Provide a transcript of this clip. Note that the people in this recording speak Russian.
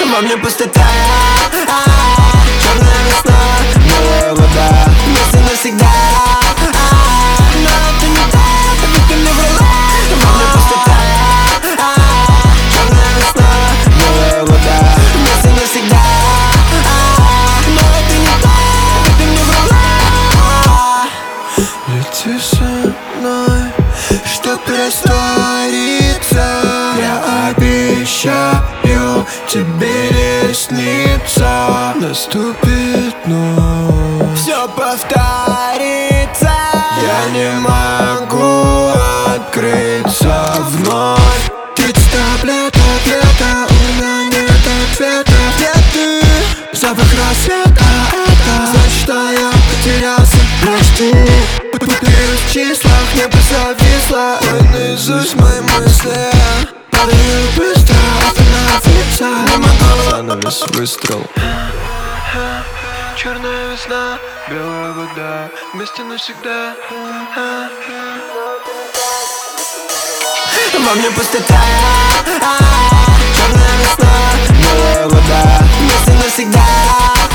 Во мне пустота, черная весна, белая вода, вместе навсегда. Но это не так, ведь ты мне врала. Во мне пустота, черная весна, белая вода, вместе навсегда. Но это не так, ведь ты мне врала. Лети со мной, чтоб раствориться. Я обещаю, тебе не снится. Наступит ночь, все повторится. Я не могу открыться вновь. 30 таблеток лета, у меня нет ответа. Где ты? Запах рассвета, это значит, что я потерялся. Прости, путаюсь в числах, небо зависло. Ой, наизусть мои мысли. Падаю быстро, остановиться не могу. Занавес, выстрел. Черная весна, белая вода, вместе навсегда. Во мне пустота, черная весна, белая вода, вместе навсегда.